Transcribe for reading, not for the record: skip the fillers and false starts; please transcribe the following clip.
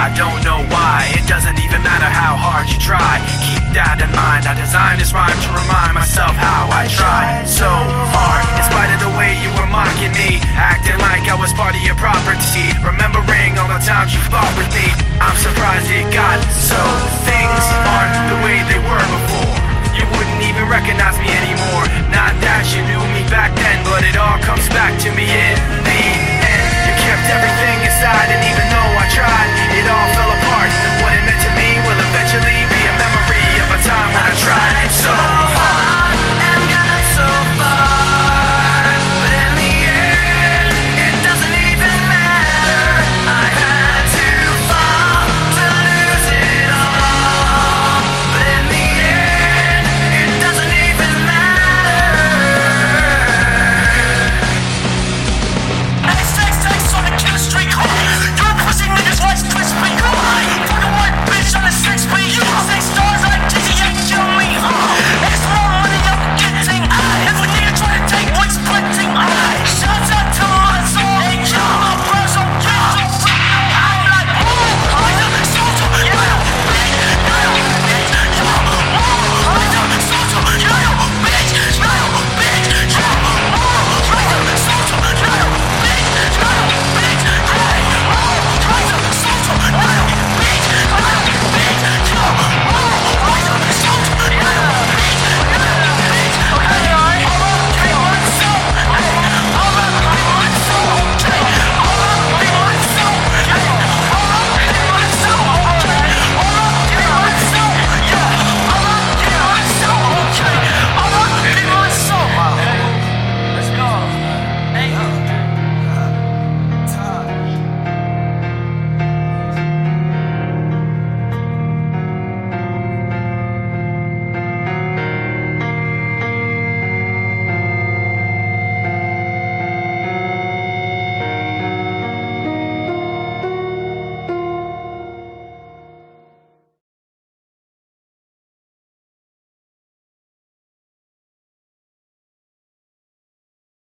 I don't know why. It doesn't even matter how hard you try. Keep that in mind. I designed this rhyme to remind myself how I tried so hard, in spite of the way you were mocking me, acting like I was part of your property, remembering all the times you fought with me. I'm surprised it got so. Things aren't the way they were before. You wouldn't even recognize me anymore. Not that you knew me back then, but it all comes back to me in the end. You kept everything inside, and even